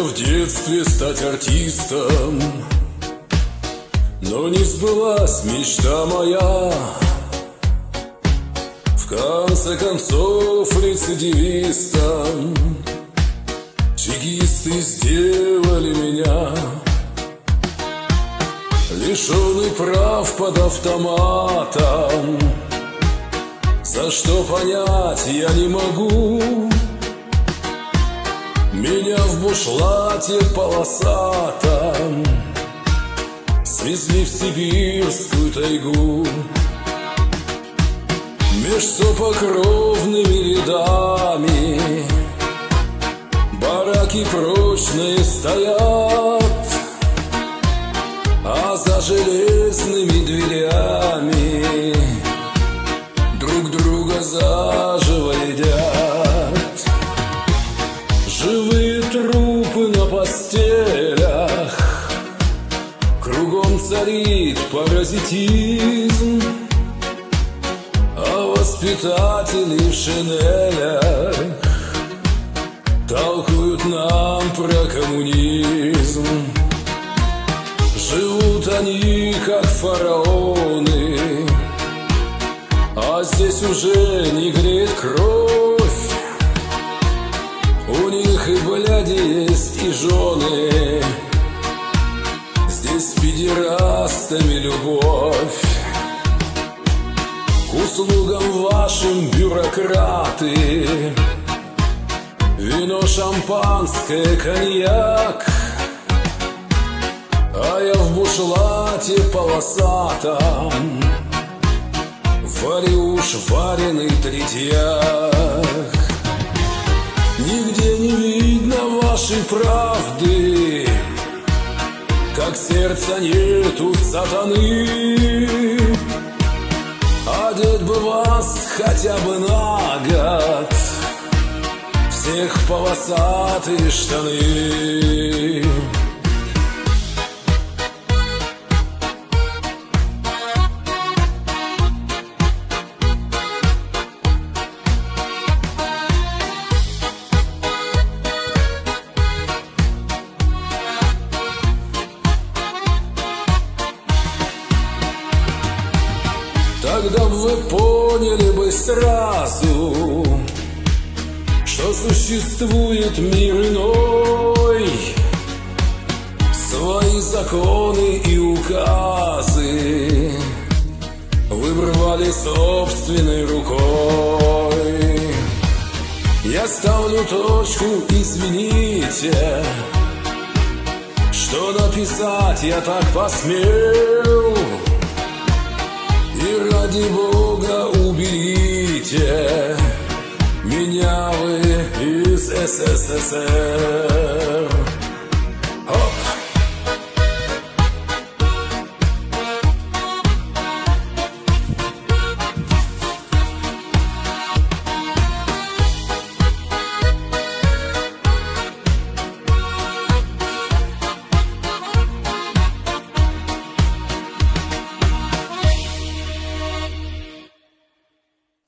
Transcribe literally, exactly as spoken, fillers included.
в детстве стать артистом, но не сбылась мечта моя. В конце концов рецидивистом чекисты сделали меня, лишенный прав под автоматом. За что понять я не могу. Меня в бушлате полосатом свезли в сибирскую тайгу. Меж сопокровными рядами бараки прочные стоят, а за железными дверями друг друга заживо едят. Живые трупы на постелях, кругом царит паразитизм, а воспитатели в шинелях толкуют нам про коммунизм. Живут они, как фараоны, а здесь уже не греет кровь. У них и бляди есть, и жены. Здесь с педерастами любовь. К услугам вашим бюрократы, вино, шампанское, коньяк, а я в бушлате полосатом варю уж вареный третьяк. Нигде не видно вашей правды, как сердца нету сатаны. Одеть бы вас хотя бы на год, всех полосатые штаны. Тогда бы вы поняли бы сразу, что существует мир иной, свои законы и указы выбрали собственной рукой. Я ставлю точку, извините, что написать я так посмел. И ради Бога уберите меня вы из СССР.